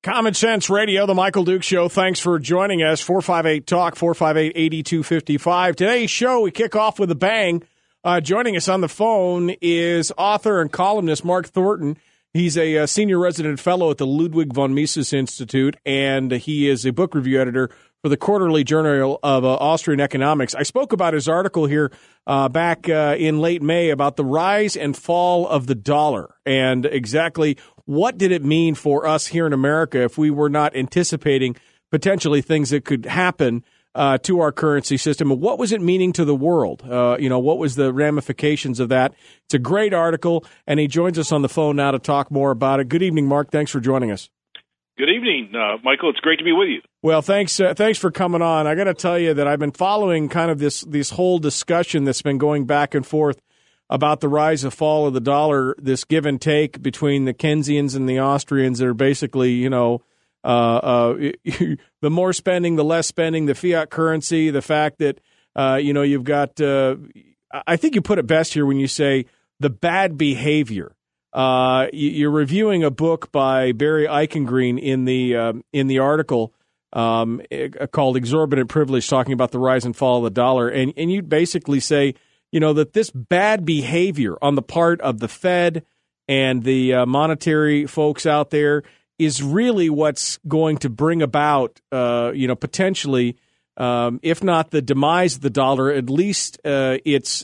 Common Sense Radio, the Michael Duke Show. Thanks for joining us. 458-TALK, 458-8255. Today's show, we kick off with a bang. Joining us on the phone is author and columnist Mark Thornton. He's a senior resident fellow at the Ludwig von Mises Institute, and he is a book review editor for the Quarterly Journal of Austrian Economics. I spoke about his article here back in late May about the rise and fall of the dollar and exactly what did it mean for us here in America if we were not anticipating potentially things that could happen to our currency system, and what was it meaning to the world? What was the ramifications of that? It's a great article, and he joins us on the phone now to talk more about it. Good evening, Mark. Thanks for joining us. Good evening, Michael. It's great to be with you. Well, thanks for coming on. I got to tell you that I've been following kind of this whole discussion that's been going back and forth about the rise and fall of the dollar, this give and take between the Keynesians and the Austrians that are basically, the more spending, the less spending, the fiat currency, the fact that, you've got, I think you put it best here when you say the bad behavior. You're reviewing a book by Barry Eichengreen in the article called Exorbitant Privilege, talking about the rise and fall of the dollar. And you basically say, that this bad behavior on the part of the Fed and the monetary folks out there is really what's going to bring about, potentially, if not the demise of the dollar, at least its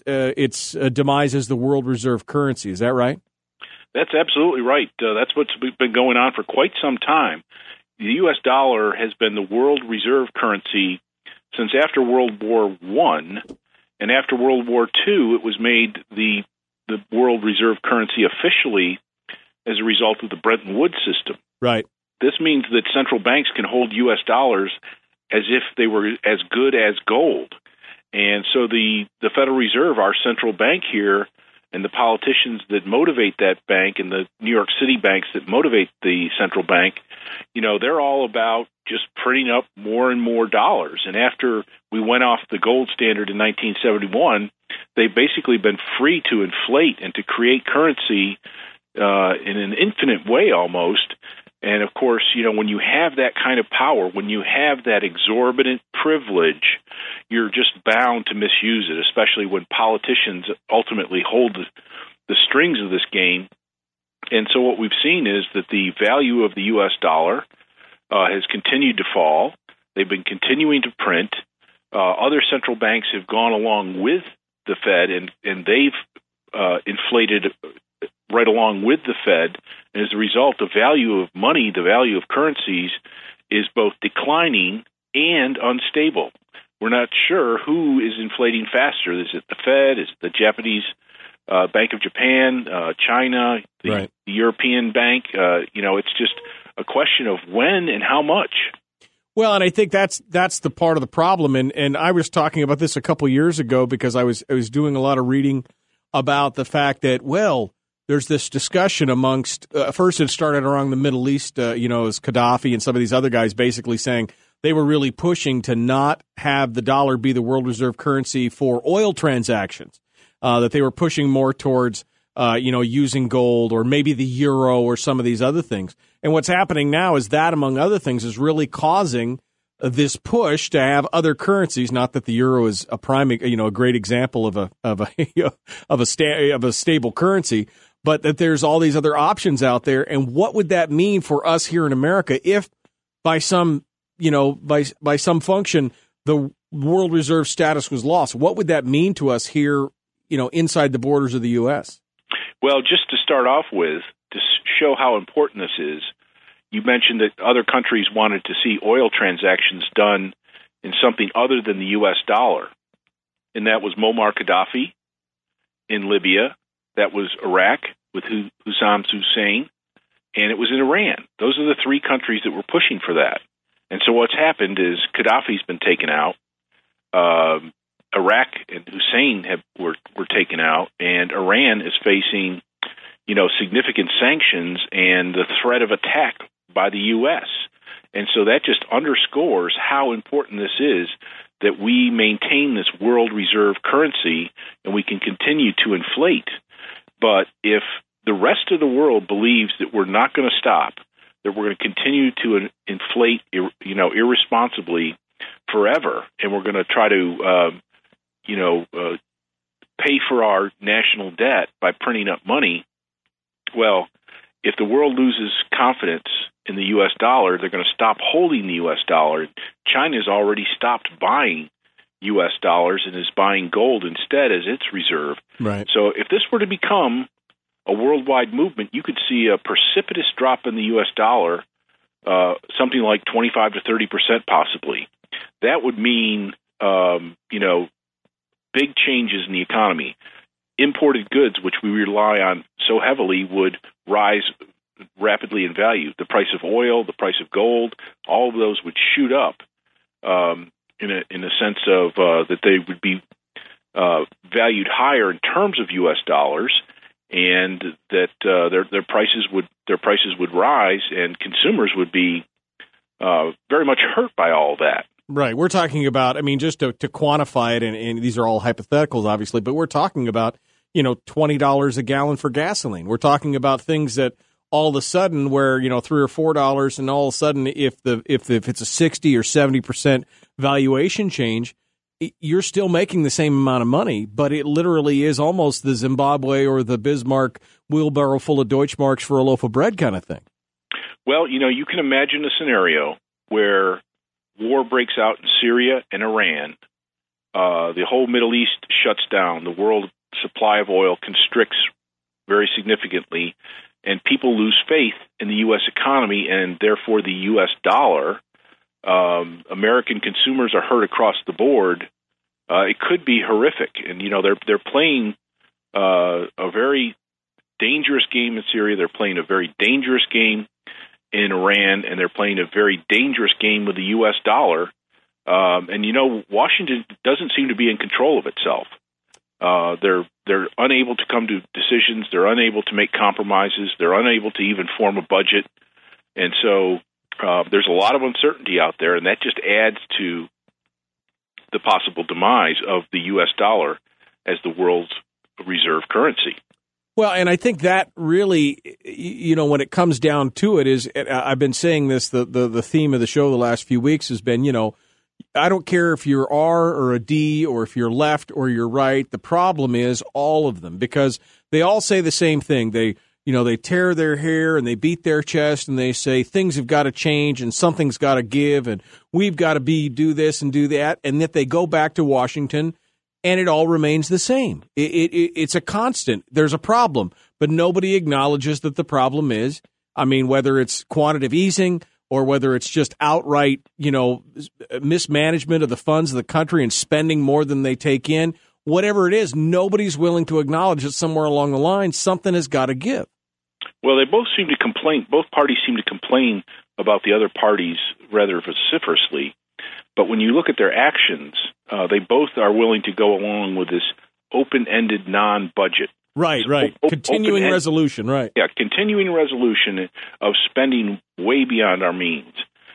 demise as the world reserve currency. Is that right? That's absolutely right. That's what's been going on for quite some time. The U.S. dollar has been the world reserve currency since after World War I, and after World War II, it was made the world reserve currency officially as a result of the Bretton Woods system. Right. This means that central banks can hold U.S. dollars as if they were as good as gold. And so the Federal Reserve, our central bank here, and the politicians that motivate that bank and the New York City banks that motivate the central bank, they're all about just printing up more and more dollars. And after we went off the gold standard in 1971, they've basically been free to inflate and to create currency in an infinite way almost. And of course, when you have that kind of power, when you have that exorbitant privilege, you're just bound to misuse it, especially when politicians ultimately hold the strings of this game. And so what we've seen is that the value of the U.S. dollar has continued to fall. They've been continuing to print. Other central banks have gone along with the Fed, and they've inflated right along with the Fed. And as a result, the value of money, the value of currencies, is both declining and unstable. We're not sure who is inflating faster. Is it the Fed? Is it the Japanese Bank of Japan, China, the European Bank? It's just a question of when and how much. Well, and I think that's the part of the problem. And I was talking about this a couple years ago because I was doing a lot of reading about the fact that, there's this discussion amongst, first it started around the Middle East, as Gaddafi and some of these other guys basically saying they were really pushing to not have the dollar be the world reserve currency for oil transactions, that they were pushing more towards, using gold or maybe the euro or some of these other things. And what's happening now is that, among other things, is really causing this push to have other currencies. Not that the euro is a great example of a stable currency, but that there's all these other options out there. And what would that mean for us here in America if by some function, the world reserve status was lost? What would that mean to us here, inside the borders of the U.S.? Well, just to start off with, to show how important this is, you mentioned that other countries wanted to see oil transactions done in something other than the U.S. dollar. And that was Muammar Gaddafi in Libya. That was Iraq with Saddam Hussein, and it was in Iran. Those are the three countries that were pushing for that. And so what's happened is Gaddafi's been taken out, Iraq and Hussein were taken out, and Iran is facing, significant sanctions and the threat of attack by the U.S. And so that just underscores how important this is, that we maintain this world reserve currency and we can continue to inflate. But if the rest of the world believes that we're not going to stop, that we're going to continue to inflate, irresponsibly forever, and we're going to try to, pay for our national debt by printing up money. Well, if the world loses confidence in the U.S. dollar, they're going to stop holding the U.S. dollar. China's already stopped buying U.S. dollars and is buying gold instead as its reserve. Right. So if this were to become a worldwide movement, you could see a precipitous drop in the U.S. dollar, something like 25 to 30% possibly. That would mean, big changes in the economy. Imported goods, which we rely on so heavily, would rise rapidly in value. The price of oil, the price of gold, all of those would shoot up in a sense of that they would be valued higher in terms of U.S. dollars, and that their prices would rise, and consumers would be very much hurt by all that. Right. We're talking about, just to quantify it, and these are all hypotheticals, obviously, but we're talking about, $20 a gallon for gasoline. We're talking about things that all of a sudden where, $3 or $4, and all of a sudden if it's a 60 or 70% valuation change, you're still making the same amount of money, but it literally is almost the Zimbabwe or the Bismarck wheelbarrow full of Deutschmarks for a loaf of bread kind of thing. Well, you can imagine a scenario where war breaks out in Syria and Iran. The whole Middle East shuts down. The world supply of oil constricts very significantly, and people lose faith in the U.S. economy and therefore the U.S. dollar. American consumers are hurt across the board. It could be horrific, and they're playing a very dangerous game in Syria. They're playing a very dangerous game in Iran, and they're playing a very dangerous game with the U.S. dollar. Washington doesn't seem to be in control of itself. They're unable to come to decisions. They're unable to make compromises. They're unable to even form a budget. And so there's a lot of uncertainty out there, and that just adds to the possible demise of the U.S. dollar as the world's reserve currency. Well, and I think that really, when it comes down to it, is I've been saying this, the theme of the show the last few weeks has been, I don't care if you're R or a D or if you're left or you're right. The problem is all of them, because they all say the same thing. They tear their hair and they beat their chest and they say things have got to change and something's got to give and we've got to do this and do that. And that they go back to Washington and it all remains the same. It's a constant. There's a problem, but nobody acknowledges that the problem is, whether it's quantitative easing or whether it's just outright, mismanagement of the funds of the country and spending more than they take in, whatever it is, nobody's willing to acknowledge that somewhere along the line something has got to give. Well, they both seem to complain. Both parties seem to complain about the other parties rather vociferously. But when you look at their actions, they both are willing to go along with this open-ended non-budget. Right. Continuing resolution, right. Yeah, continuing resolution of spending way beyond our means.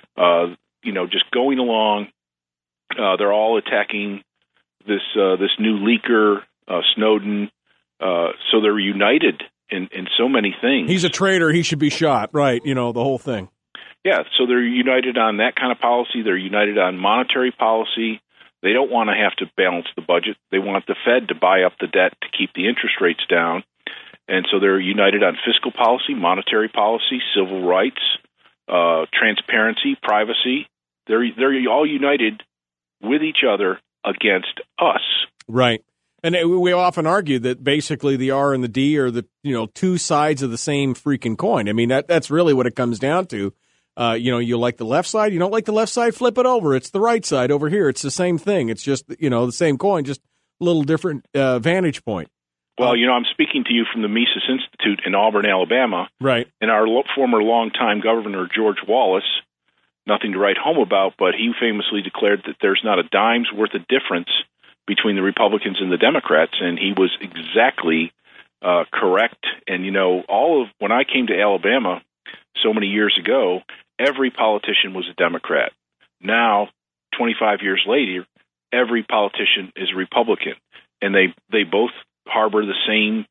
Just going along. They're all attacking this new leaker, Snowden. So they're united in so many things. He's a traitor. He should be shot. Right. The whole thing. Yeah. So they're united on that kind of policy. They're united on monetary policy. They don't want to have to balance the budget. They want the Fed to buy up the debt to keep the interest rates down. And so they're united on fiscal policy, monetary policy, civil rights, transparency, privacy. They're all united with each other against us. Right. And we often argue that basically the R and the D are the two sides of the same freaking coin. That's really what it comes down to. You like the left side, you don't like the left side, flip it over. It's the right side over here. It's the same thing. It's just, the same coin, just a little different vantage point. Well, I'm speaking to you from the Mises Institute in Auburn, Alabama. Right. And our former longtime governor, George Wallace, nothing to write home about, but he famously declared that there's not a dime's worth of difference between the Republicans and the Democrats, and he was exactly correct. And, when I came to Alabama so many years ago, every politician was a Democrat. Now, 25 years later, every politician is a Republican, and they both harbor the same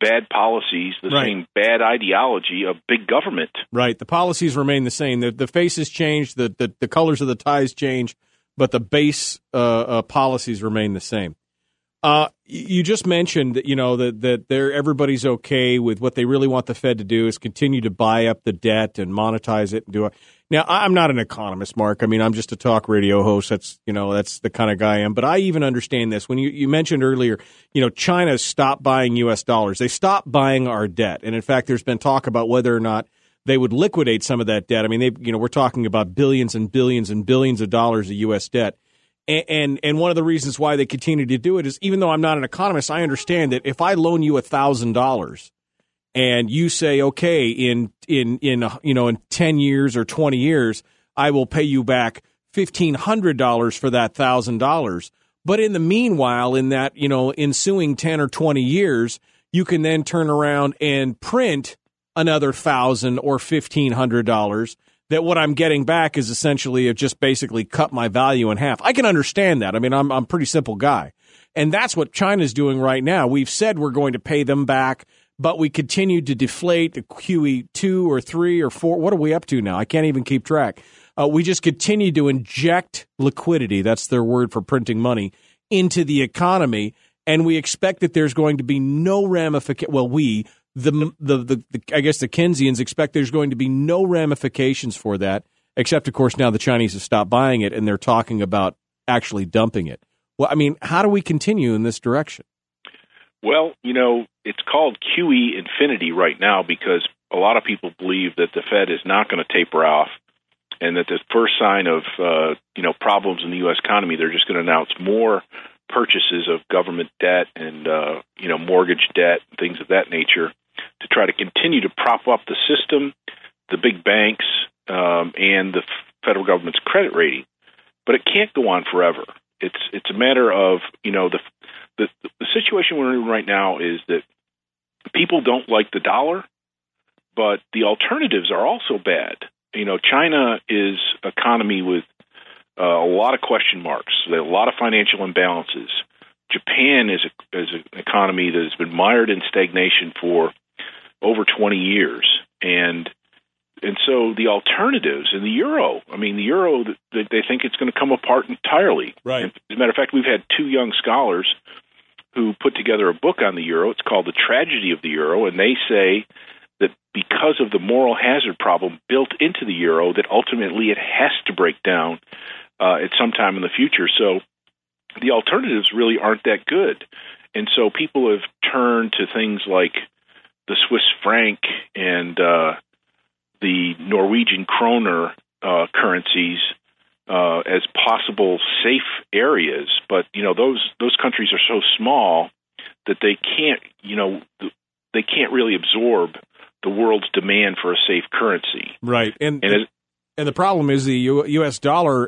bad policies, the Right. same bad ideology of big government. Right. The policies remain the same. The faces change, the colors of the ties change, but the base policies remain the same. You just mentioned that, that everybody's okay with what they really want the Fed to do is continue to buy up the debt and monetize it and do it. Now, I'm not an economist, Mark. I mean, I'm just a talk radio host. That's the kind of guy I am. But I even understand this. When you mentioned earlier, China stopped buying U.S. dollars. They stopped buying our debt. And in fact, there's been talk about whether or not they would liquidate some of that debt. I mean, we're talking about billions and billions and billions of dollars of U.S. debt. And one of the reasons why they continue to do it is, even though I'm not an economist, I understand that if I loan you $1,000 and you say, okay, in 10 years or 20 years, I will pay you back $1,500 for that $1,000. But in the meanwhile, in that ensuing 10 or 20 years, you can then turn around and print another $1,000 or $1,500. That what I'm getting back is essentially just basically cut my value in half. I can understand that. I mean, I'm a pretty simple guy. And that's what China's doing right now. We've said we're going to pay them back, but we continue to deflate the QE2 or 3 or 4. What are we up to now? I can't even keep track. We just continue to inject liquidity, that's their word for printing money, into the economy. And we expect that there's going to be no ramification. Well, I guess the Keynesians expect there's going to be no ramifications for that, except, of course, now the Chinese have stopped buying it and they're talking about actually dumping it. Well, I mean, how do we continue in this direction? Well, it's called QE infinity right now because a lot of people believe that the Fed is not going to taper off and that the first sign of, problems in the U.S. economy, they're just going to announce more purchases of government debt and, mortgage debt, things of that nature, to try to continue to prop up the system, the big banks, and the federal government's credit rating. But it can't go on forever. It's a matter of, the situation we're in right now is that people don't like the dollar, but the alternatives are also bad. China is an economy with a lot of question marks, a lot of financial imbalances. Japan is an economy that has been mired in stagnation for over 20 years. And so the alternatives and the euro, they think it's going to come apart entirely. Right. And as a matter of fact, we've had two young scholars who put together a book on the euro. It's called The Tragedy of the Euro, and they say that because of the moral hazard problem built into the euro, that ultimately it has to break down at some time in the future. So the alternatives really aren't that good. And so people have turned to things like the Swiss franc and the Norwegian kroner currencies as possible safe areas. But, those countries are so small that they can't really absorb the world's demand for a safe currency. Right. And the problem is the U.S. dollar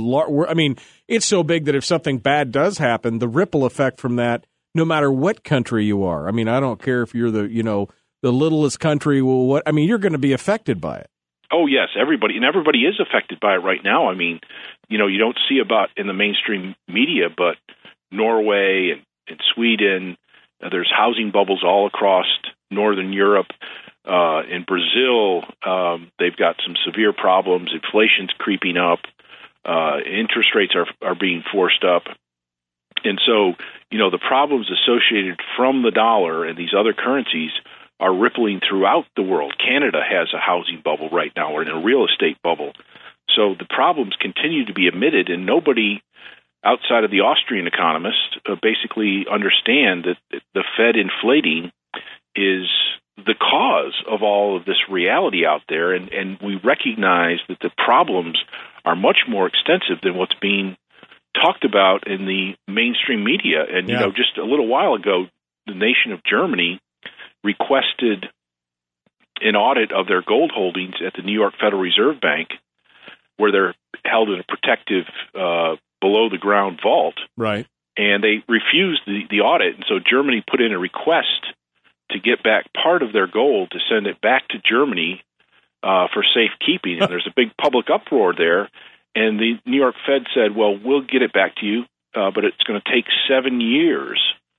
it's so big that if something bad does happen, the ripple effect from that, no matter what country you are, I don't care if you're the littlest country, you're going to be affected by it. Oh, yes, everybody is affected by it right now. You don't see about in the mainstream media, but Norway and Sweden, there's housing bubbles all across Northern Europe. In Brazil, they've got some severe problems. Inflation's creeping up. Interest rates are being forced up. And so, the problems associated from the dollar and these other currencies are rippling throughout the world. Canada has a housing bubble right now, or in a real estate bubble. So the problems continue to be emitted, and nobody outside of the Austrian economists basically understand that the Fed inflating is the cause of all of this reality out there, and we recognize that the problems are much more extensive than what's being talked about in the mainstream media. And, just a little while ago, the nation of Germany requested an audit of their gold holdings at the New York Federal Reserve Bank, where they're held in a protective below-the-ground vault. Right. And they refused the audit, and so Germany put in a request to get back part of their gold to send it back to Germany for safekeeping. And there's a big public uproar there. And the New York Fed said, well, we'll get it back to you, but it's going to take 7 years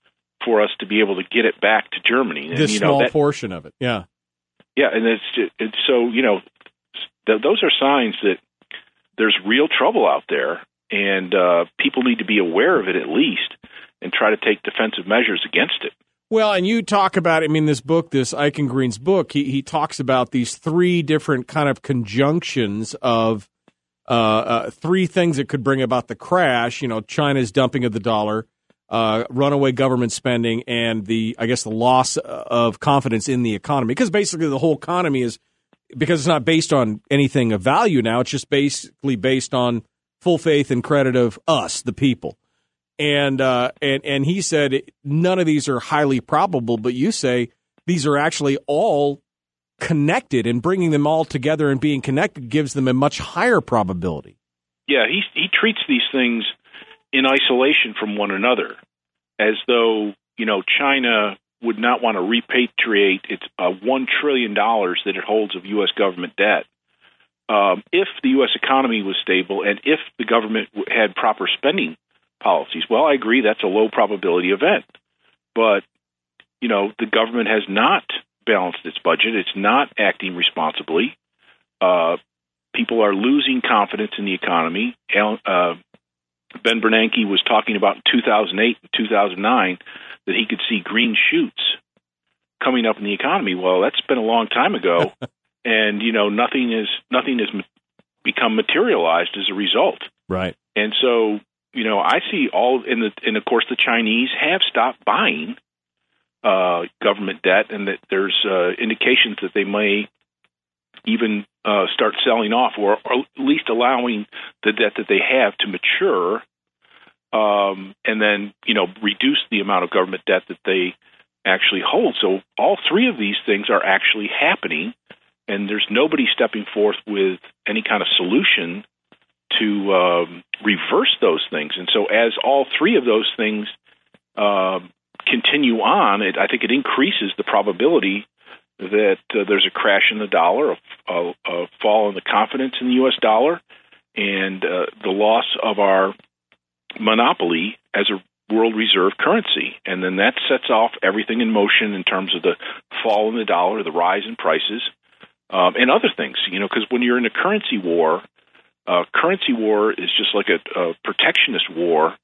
for us to be able to get it back to Germany. And, this small portion of it, yeah. Yeah, and so, those are signs that there's real trouble out there, and people need to be aware of it at least and try to take defensive measures against it. Well, and you talk about, this book, this Eichengreen's book, he talks about these three different kind of conjunctions of three things that could bring about the crash, China's dumping of the dollar, runaway government spending, and the loss of confidence in the economy. Because basically the whole economy is, because it's not based on anything of value now, it's just basically based on full faith and credit of us, the people. And he said none of these are highly probable, but you say these are actually all connected, and bringing them all together and being connected gives them a much higher probability. Yeah, he treats these things in isolation from one another, as though, China would not want to repatriate its $1 trillion that it holds of U.S. government debt. If the U.S. economy was stable and if the government had proper spending policies, well, I agree that's a low probability event. But, the government has not balanced its budget. It's not acting responsibly. People are losing confidence in the economy. Ben Bernanke was talking about in 2008 and 2009 that he could see green shoots coming up in the economy. Well, that's been a long time ago, and nothing has become materialized as a result. Right. And so, I see and of course the Chinese have stopped buying government debt, and that there's indications that they may even start selling off, or at least allowing the debt that they have to mature, and then reduce the amount of government debt that they actually hold. So all three of these things are actually happening, and there's nobody stepping forth with any kind of solution to reverse those things. And so as all three of those things continue on, I think it increases the probability that there's a crash in the dollar, a fall in the confidence in the U.S. dollar, and the loss of our monopoly as a world reserve currency. And then that sets off everything in motion in terms of the fall in the dollar, the rise in prices, and other things. Because when you're in a currency war is just like a protectionist war.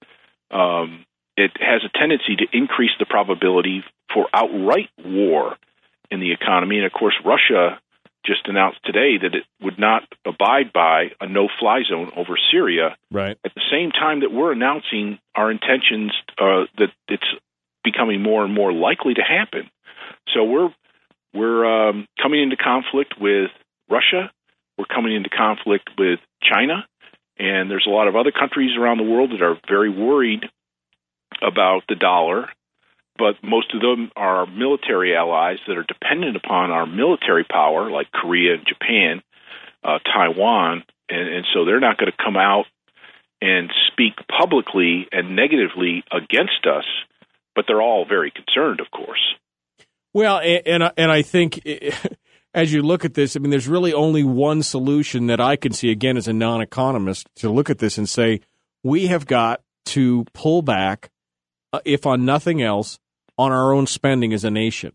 It has a tendency to increase the probability for outright war in the economy. And, of course, Russia just announced today that it would not abide by a no-fly zone over Syria. Right. At the same time that we're announcing our intentions that it's becoming more and more likely to happen. So we're coming into conflict with Russia. We're coming into conflict with China. And there's a lot of other countries around the world that are very worried about the dollar, but most of them are military allies that are dependent upon our military power, like Korea and Japan, Taiwan, and so they're not going to come out and speak publicly and negatively against us, but they're all very concerned, of course. Well, and I think as you look at this, there's really only one solution that I can see, again, as a non-economist, to look at this and say, we have got to pull back, if on nothing else, on our own spending as a nation.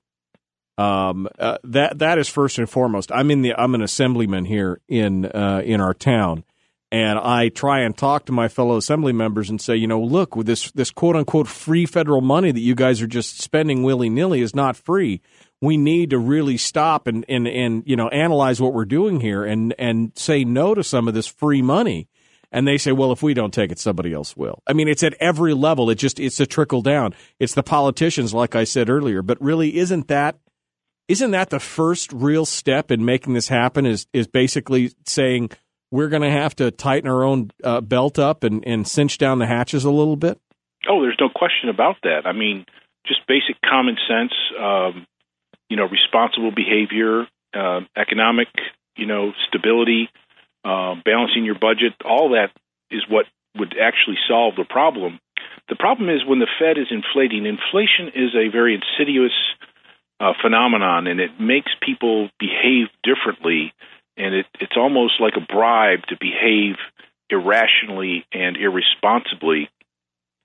That is first and foremost. I'm an assemblyman here in our town, and I try and talk to my fellow assembly members and say, look, with this quote unquote free federal money that you guys are just spending willy nilly is not free. We need to really stop and analyze what we're doing here and say no to some of this free money. And they say, well, if we don't take it, somebody else will. It's at every level. It's a trickle down. It's the politicians, like I said earlier. But really, isn't that the first real step in making this happen? Is basically saying we're going to have to tighten our own belt up and cinch down the hatches a little bit? Oh, there's no question about that. Just basic common sense, responsible behavior, economic, stability. Balancing your budget, all that is what would actually solve the problem. The problem is when the Fed is inflating. Inflation is a very insidious phenomenon, and it makes people behave differently, and it's almost like a bribe to behave irrationally and irresponsibly.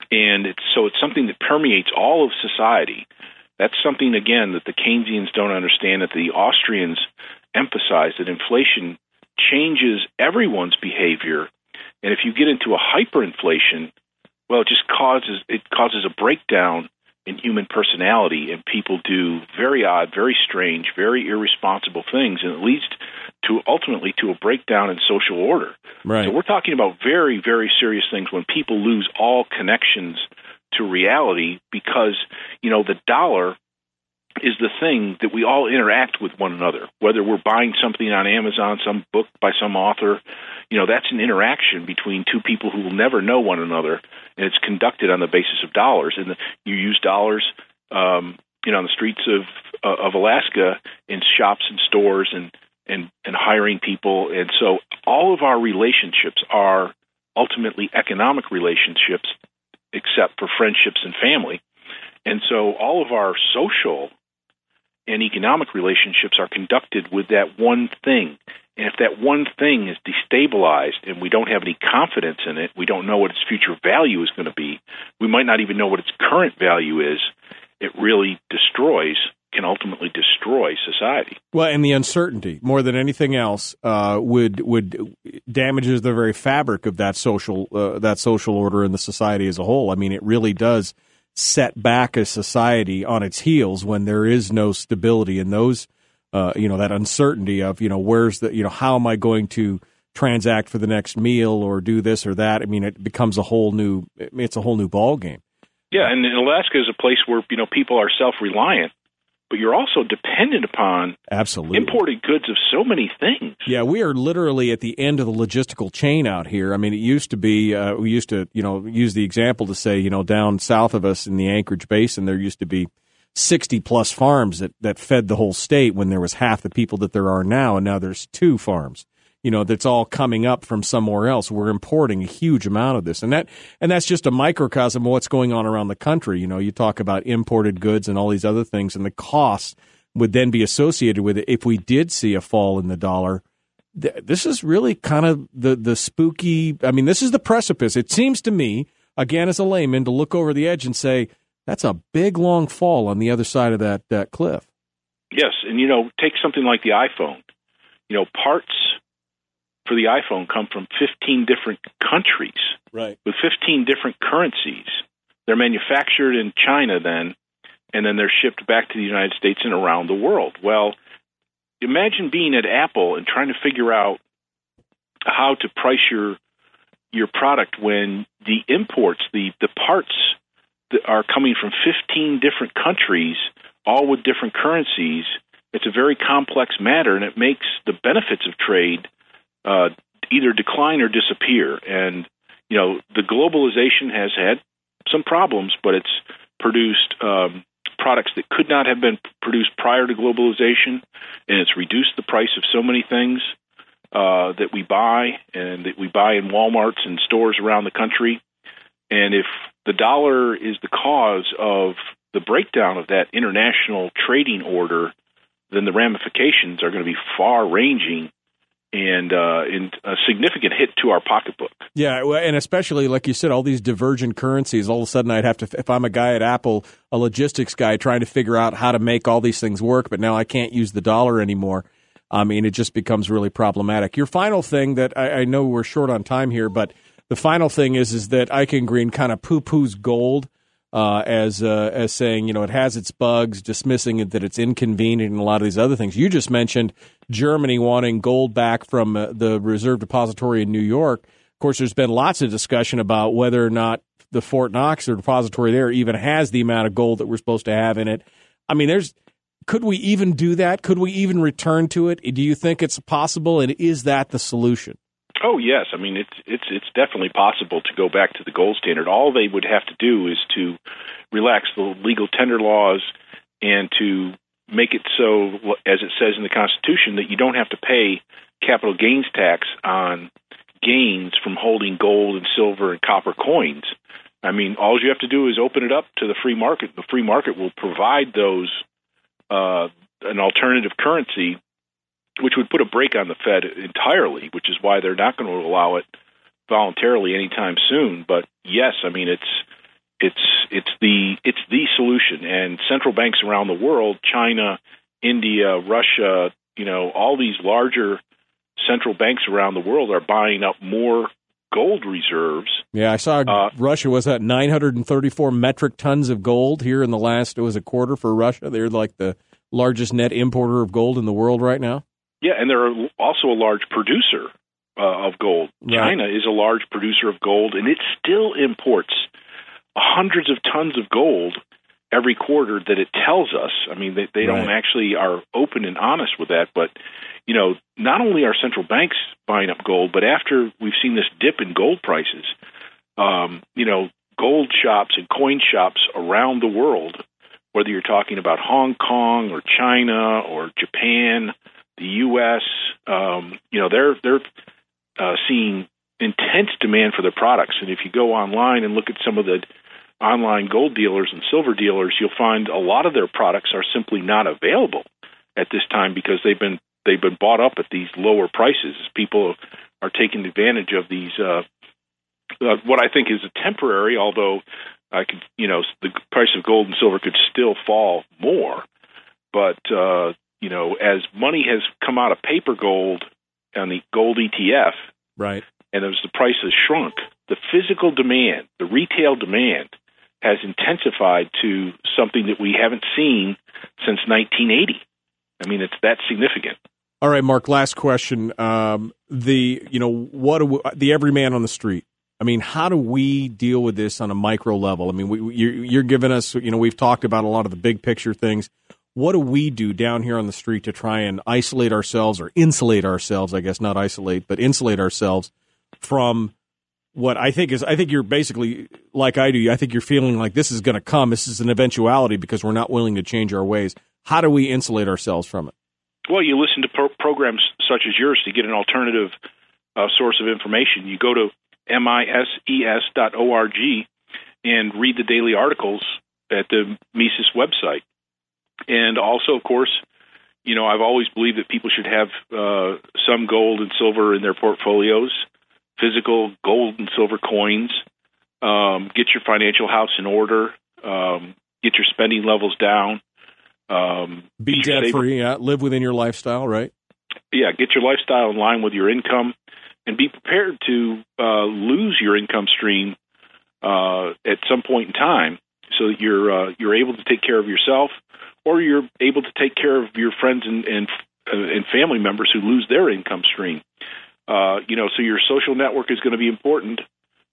And it's something that permeates all of society. That's something, again, that the Keynesians don't understand, that the Austrians emphasize, that inflation changes everyone's behavior. And if you get into a hyperinflation, well, it causes a breakdown in human personality, and people do very odd, very strange, very irresponsible things, and it leads ultimately to a breakdown in social order. Right. So we're talking about very, very serious things when people lose all connections to reality because, the dollar is the thing that we all interact with one another, whether we're buying something on Amazon, some book by some author. That's an interaction between two people who will never know one another, and it's conducted on the basis of dollars. And you use dollars, on the streets of Alaska in shops and stores and hiring people. And so all of our relationships are ultimately economic relationships, except for friendships and family. And so all of our social and economic relationships are conducted with that one thing. And if that one thing is destabilized and we don't have any confidence in it, we don't know what its future value is going to be, we might not even know what its current value is, it really can ultimately destroy society. Well, and the uncertainty, more than anything else, would damages the very fabric of that social order in the society as a whole. I mean, it really does set back a society on its heels when there is no stability and those, that uncertainty of, where's the, how am I going to transact for the next meal or do this or that? I mean, it becomes it's a whole new ball game. Yeah, and Alaska is a place where, people are self-reliant, but you're also dependent upon absolutely imported goods of so many things. Yeah, we are literally at the end of the logistical chain out here. I mean, it used to be, we used to, use the example to say, down south of us in the Anchorage Basin, there used to be 60-plus farms that fed the whole state when there was half the people that there are now, and now there's 2 farms. That's all coming up from somewhere else. We're importing a huge amount of this. And that's just a microcosm of what's going on around the country. You talk about imported goods and all these other things, and the costs would then be associated with it. If we did see a fall in the dollar, this is really kind of the spooky, this is the precipice. It seems to me, again, as a layman, to look over the edge and say, that's a big, long fall on the other side of that cliff. Yes, and, take something like the iPhone. Parts for the iPhone come from 15 different countries, right, with 15 different currencies. They're manufactured in China then, and then they're shipped back to the United States and around the world. Well, imagine being at Apple and trying to figure out how to price your product when the imports, the parts that are coming from 15 different countries, all with different currencies. It's a very complex matter, and it makes the benefits of trade either decline or disappear. And, the globalization has had some problems, but it's produced products that could not have been produced prior to globalization, and it's reduced the price of so many things that we buy and that we buy in Walmarts and stores around the country. And if the dollar is the cause of the breakdown of that international trading order, then the ramifications are going to be far-ranging and a significant hit to our pocketbook. Yeah, and especially, like you said, all these divergent currencies, all of a sudden I'd have to, if I'm a guy at Apple, a logistics guy trying to figure out how to make all these things work, but now I can't use the dollar anymore. It just becomes really problematic. Your final thing that I know we're short on time here, but the final thing is that Eichengreen kind of poo-poos gold as saying, it has its bugs, dismissing it that it's inconvenient and a lot of these other things. You just mentioned Germany wanting gold back from the Reserve Depository in New York. Of course, there's been lots of discussion about whether or not the Fort Knox or depository there even has the amount of gold that we're supposed to have in it. Could we even do that? Could we even return to it? Do you think it's possible, and is that the solution? Oh, yes. It's definitely possible to go back to the gold standard. All they would have to do is to relax the legal tender laws and to make it so, as it says in the Constitution, that you don't have to pay capital gains tax on gains from holding gold and silver and copper coins. All you have to do is open it up to the free market. The free market will provide those an alternative currency, which would put a brake on the Fed entirely, which is why they're not going to allow it voluntarily anytime soon. But yes, It's the solution, and central banks around the world, China, India, Russia, all these larger central banks around the world are buying up more gold reserves. Yeah, I saw Russia was at 934 metric tons of gold here in the last, it was a quarter for Russia. They're like the largest net importer of gold in the world right now. Yeah, and they're also a large producer of gold. Right. China is a large producer of gold, and it still imports hundreds of tons of gold every quarter that it tells us. I mean, they don't actually are open and honest with that, but not only are central banks buying up gold, but after we've seen this dip in gold prices, gold shops and coin shops around the world, whether you're talking about Hong Kong or China or Japan, the U.S., they're seeing intense demand for their products. And if you go online and look at some of the online gold dealers and silver dealers, you'll find a lot of their products are simply not available at this time because they've been bought up at these lower prices. People are taking advantage of these what I think is a temporary, although the price of gold and silver could still fall more. But as money has come out of paper gold on the gold ETF, right, and as the price has shrunk, the physical demand, the retail demand, has intensified to something that we haven't seen since 1980. I mean, it's that significant. All right, Mark, last question. The everyman on the street. I mean, how do we deal with this on a micro level? I mean, you're giving us, we've talked about a lot of the big picture things. What do we do down here on the street to try and isolate ourselves or insulate ourselves, I guess, not isolate, but insulate ourselves from what I think you're basically, like I do, I think you're feeling like this is going to come. This is an eventuality because we're not willing to change our ways. How do we insulate ourselves from it? Well, you listen to programs such as yours to get an alternative source of information. You go to mises.org and read the daily articles at the Mises website. And also, of course, I've always believed that people should have some gold and silver in their portfolios, physical gold and silver coins. Get your financial house in order. Get your spending levels down. Be debt-free, live within your lifestyle, right? Yeah, get your lifestyle in line with your income, and be prepared to lose your income stream at some point in time, so that you're able to take care of yourself, or you're able to take care of your friends and family members who lose their income stream. So your social network is going to be important.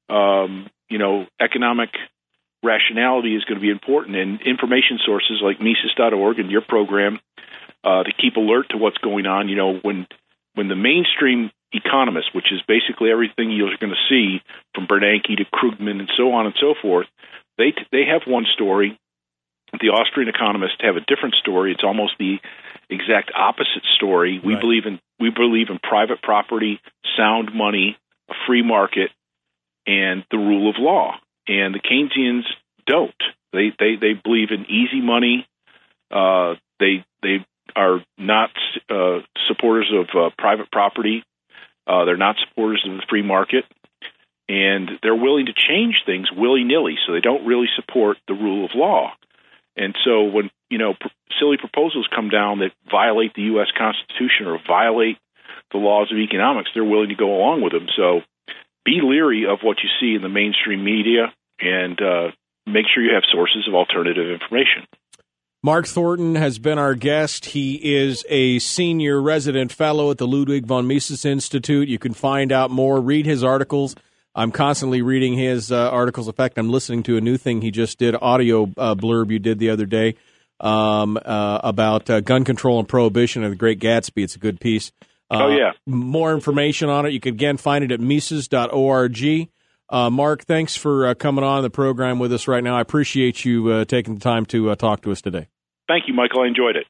Economic rationality is going to be important, and information sources like Mises.org and your program to keep alert to what's going on. When the mainstream economists, which is basically everything you're going to see from Bernanke to Krugman and so on and so forth, they have one story. The Austrian economists have a different story. It's almost the exact opposite story. We believe in private property, sound money, a free market, and the rule of law. And the Keynesians don't. They believe in easy money. They are not supporters of private property. They're not supporters of the free market, and they're willing to change things willy-nilly. So they don't really support the rule of law. And so when silly proposals come down that violate the U.S. Constitution or violate the laws of economics, they're willing to go along with them. So be leery of what you see in the mainstream media, and make sure you have sources of alternative information. Mark Thornton has been our guest. He is a senior resident fellow at the Ludwig von Mises Institute. You can find out more, read his articles. I'm constantly reading his articles. In fact, I'm listening to a new thing he just did, audio blurb you did the other day about gun control and prohibition and the Great Gatsby. It's a good piece. More information on it, you can again find it at Mises.org. Mark, thanks for coming on the program with us right now. I appreciate you taking the time to talk to us today. Thank you, Michael. I enjoyed it.